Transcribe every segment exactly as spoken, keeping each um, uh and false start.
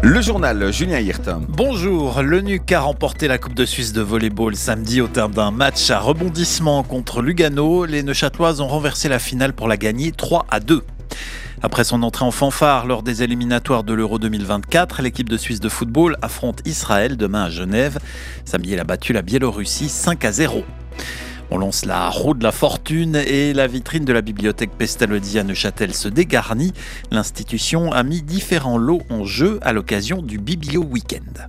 Le journal, Julien Hirt. Bonjour, le N U C a remporté la Coupe de Suisse de volleyball samedi au terme d'un match à rebondissement contre Lugano. Les Neuchâteloises ont renversé la finale pour la gagner trois à deux. Après son entrée en fanfare lors des éliminatoires de l'Euro deux mille vingt-quatre, l'équipe de Suisse de football affronte Israël demain à Genève. Samedi, elle a battu la Biélorussie cinq à zéro. On lance la roue de la fortune et la vitrine de la bibliothèque Pestalozzi à Neuchâtel se dégarnit. L'institution a mis différents lots en jeu à l'occasion du Biblio Weekend.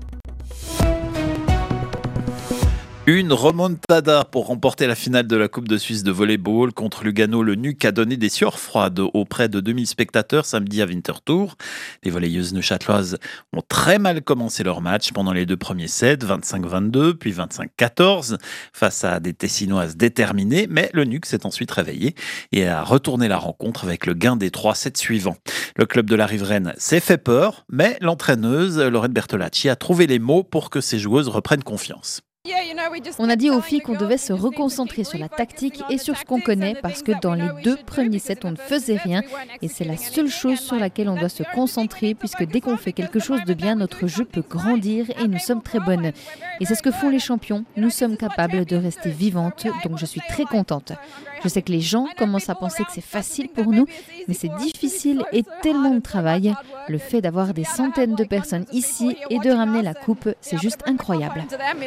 Une remontada pour remporter la finale de la Coupe de Suisse de volleyball contre Lugano. Le N U C a donné des sueurs froides auprès de deux mille spectateurs samedi à Winterthur. Les volleyeuses neuchâteloises ont très mal commencé leur match pendant les deux premiers sets, vingt-cinq vingt-deux puis vingt-cinq quatorze, face à des Tessinoises déterminées. Mais le N U C s'est ensuite réveillé et a retourné la rencontre avec le gain des trois sets suivants. Le club de la riveraine s'est fait peur, mais l'entraîneuse Lorraine Bertolacci a trouvé les mots pour que ses joueuses reprennent confiance. On a dit aux filles qu'on devait se reconcentrer sur la tactique et sur ce qu'on connaît parce que dans les deux premiers sets, on ne faisait rien et c'est la seule chose sur laquelle on doit se concentrer puisque dès qu'on fait quelque chose de bien, notre jeu peut grandir et nous sommes très bonnes. Et c'est ce que font les champions. Nous sommes capables de rester vivantes, donc je suis très contente. Je sais que les gens commencent à penser que c'est facile pour nous, mais c'est difficile et tellement de travail. Le fait d'avoir des centaines de personnes ici et de ramener la coupe, c'est juste incroyable.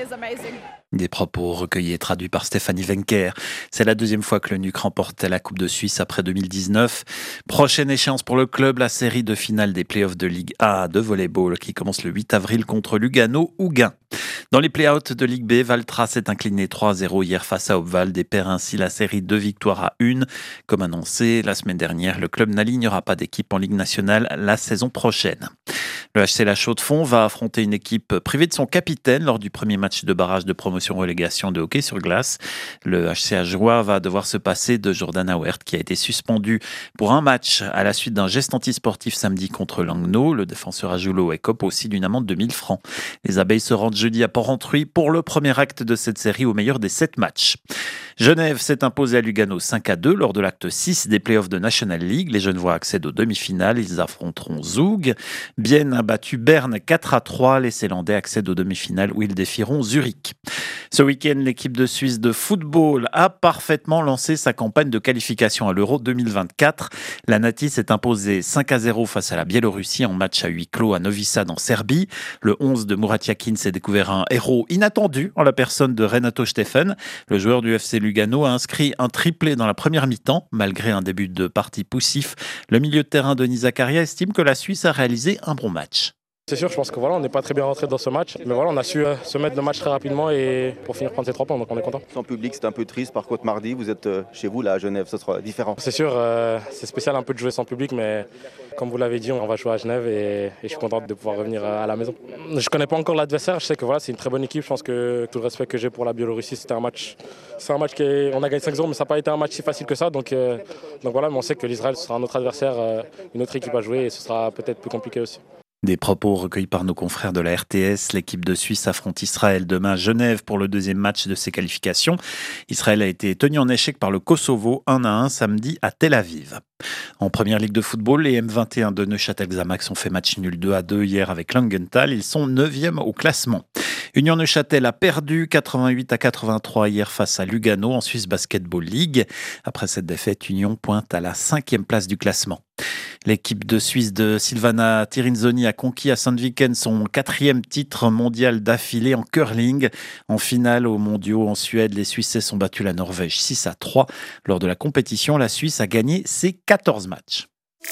Des propos recueillis et traduits par Stéphanie Wencker. C'est la deuxième fois que le N U C remporte la Coupe de Suisse après deux mille dix-neuf. Prochaine échéance pour le club, la série de finale des playoffs de Ligue A de volleyball qui commence le huit avril contre Lugano ou Gand. Dans les play-outs de Ligue B, Valtra s'est incliné trois à zéro hier face à Obwald et perd ainsi la série deux victoires à une. Comme annoncé la semaine dernière, le club n'alignera pas d'équipe en Ligue nationale la saison prochaine. Le H C La Chaux-de-Fonds va affronter une équipe privée de son capitaine lors du premier match de barrage de promotion-relégation de hockey sur glace. Le H C Ajoie va devoir se passer de Jordan Auert qui a été suspendu pour un match à la suite d'un geste antisportif samedi contre Langnau. Le défenseur Ajoulot écope aussi d'une amende de mille francs. Les Abeilles se rendent jeudi à Port-Rentruy pour le premier acte de cette série au meilleur des sept matchs. Genève s'est imposée à Lugano cinq à deux lors de l'acte six des playoffs de National League. Les Genevois accèdent aux demi-finales. Ils affronteront Zug. Bienne a battu Berne quatre à trois. Les Célandais accèdent aux demi-finales où ils défieront Zurich. Ce week-end, l'équipe de Suisse de football a parfaitement lancé sa campagne de qualification à l'Euro deux mille vingt-quatre. La Nati s'est imposée cinq à zéro face à la Biélorussie en match à huis clos à Novi Sad en Serbie. Le onze de Murat Yakin s'est découvert un héros inattendu en la personne de Renato Steffen. Le joueur du F C Lugano a inscrit un triplé dans la première mi-temps. Malgré un début de partie poussif, le milieu de terrain Denis Zakaria estime que la Suisse a réalisé un bon match. C'est sûr, je pense que voilà, on n'est pas très bien rentré dans ce match, mais voilà, on a su euh, se mettre le match très rapidement et pour finir prendre ces trois points, donc on est content. Sans public, c'est un peu triste. Par contre, mardi, vous êtes euh, chez vous là à Genève, ce sera différent. C'est sûr, euh, c'est spécial un peu de jouer sans public, mais comme vous l'avez dit, on va jouer à Genève et, et je suis content de pouvoir revenir à la maison. Je connais pas encore l'adversaire, je sais que voilà, c'est une très bonne équipe. Je pense que tout le respect que j'ai pour la Biélorussie, c'était un match, c'est un match qui est, on a gagné cinq zéro, mais ça n'a pas été un match si facile que ça. Donc, euh, donc voilà, mais on sait que l'Israël sera un autre adversaire, euh, une autre équipe à jouer et ce sera peut-être plus compliqué aussi. Des propos recueillis par nos confrères de la R T S. L'équipe de Suisse affronte Israël demain à Genève pour le deuxième match de ses qualifications. Israël a été tenu en échec par le Kosovo un à un samedi à Tel Aviv. En première ligue de football, les M vingt et un de Neuchâtel-Xamax ont fait match nul deux à deux hier avec Langenthal. Ils sont neuvième au classement. Union Neuchâtel a perdu quatre-vingt-huit à quatre-vingt-trois hier face à Lugano en Swiss Basketball League. Après cette défaite, Union pointe à la cinquième place du classement. L'équipe de Suisse de Silvana Tirinzoni a conquis à Sandviken son quatrième titre mondial d'affilée en curling. En finale aux mondiaux en Suède, les Suisses ont battu la Norvège six à trois. Lors de la compétition, la Suisse a gagné ses quatorze matchs.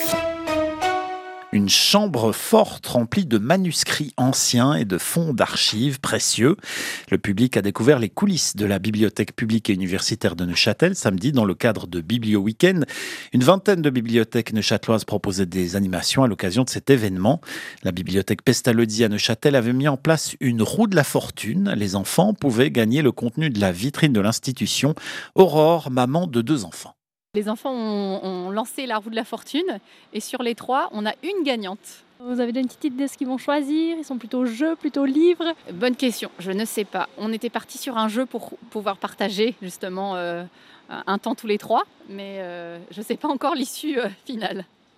Une chambre forte remplie de manuscrits anciens et de fonds d'archives précieux. Le public a découvert les coulisses de la bibliothèque publique et universitaire de Neuchâtel samedi dans le cadre de Biblio Weekend. Une vingtaine de bibliothèques neuchâteloises proposaient des animations à l'occasion de cet événement. La bibliothèque Pestalozzi à Neuchâtel avait mis en place une roue de la fortune. Les enfants pouvaient gagner le contenu de la vitrine de l'institution. Aurore, maman de deux enfants. Les enfants ont, ont lancé la roue de la fortune et sur les trois, on a une gagnante. Vous avez une petite idée de ce qu'ils vont choisir? Ils sont plutôt jeux, plutôt livres? Bonne question, je ne sais pas. On était parti sur un jeu pour pouvoir partager justement euh, un temps tous les trois, mais euh, je ne sais pas encore l'issue euh, finale.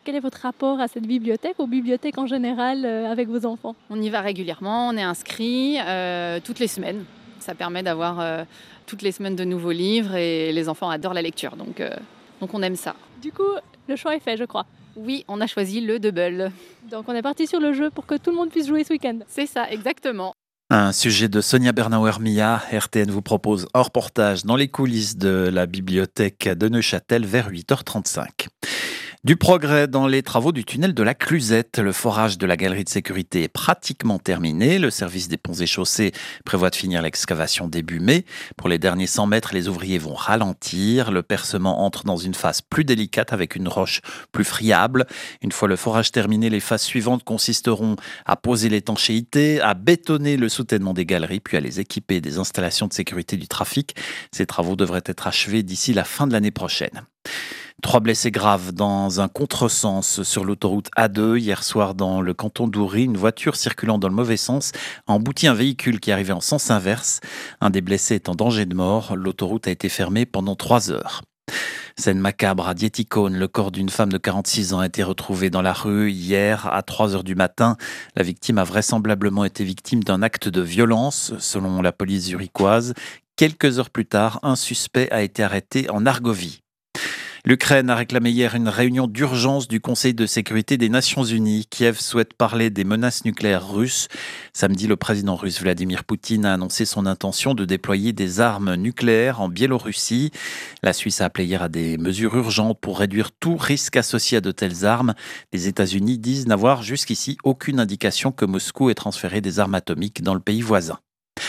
quel est votre rapport à cette bibliothèque, aux bibliothèques en général, euh, avec vos enfants? On y va régulièrement, on est inscrit euh, toutes les semaines. Ça permet d'avoir euh, toutes les semaines de nouveaux livres et les enfants adorent la lecture, donc, euh, donc on aime ça. Du coup, le choix est fait, je crois. Oui, on a choisi le double. Donc on est parti sur le jeu pour que tout le monde puisse jouer ce week-end. C'est ça, exactement. Un sujet de Sonia Bernauer-Mia. R T N vous propose un reportage dans les coulisses de la bibliothèque de Neuchâtel vers huit heures trente-cinq. Du progrès dans les travaux du tunnel de la Cluzette. Le forage de la galerie de sécurité est pratiquement terminé. Le service des ponts et chaussées prévoit de finir l'excavation début mai. Pour les derniers cent mètres, les ouvriers vont ralentir. Le percement entre dans une phase plus délicate avec une roche plus friable. Une fois le forage terminé, les phases suivantes consisteront à poser l'étanchéité, à bétonner le soutènement des galeries, puis à les équiper des installations de sécurité du trafic. Ces travaux devraient être achevés d'ici la fin de l'année prochaine. Trois blessés graves dans un contresens sur l'autoroute A deux. Hier soir, dans le canton d'Oury, une voiture circulant dans le mauvais sens a embouti un véhicule qui arrivait en sens inverse. Un des blessés est en danger de mort. L'autoroute a été fermée pendant trois heures. Scène macabre à Dietikone, le corps d'une femme de quarante-six ans a été retrouvé dans la rue hier à trois heures du matin. La victime a vraisemblablement été victime d'un acte de violence, selon la police zurichoise. Quelques heures plus tard, un suspect a été arrêté en Argovie. L'Ukraine a réclamé hier une réunion d'urgence du Conseil de sécurité des Nations Unies. Kiev souhaite parler des menaces nucléaires russes. Samedi, le président russe Vladimir Poutine a annoncé son intention de déployer des armes nucléaires en Biélorussie. La Suisse a appelé hier à des mesures urgentes pour réduire tout risque associé à de telles armes. Les États-Unis disent n'avoir jusqu'ici aucune indication que Moscou ait transféré des armes atomiques dans le pays voisin.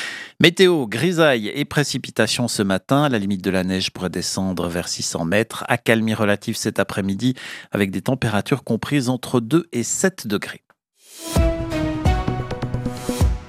Météo, grisaille et précipitations ce matin. La limite de la neige pourrait descendre vers six cents mètres. Accalmie relative cet après-midi avec des températures comprises entre deux et sept degrés.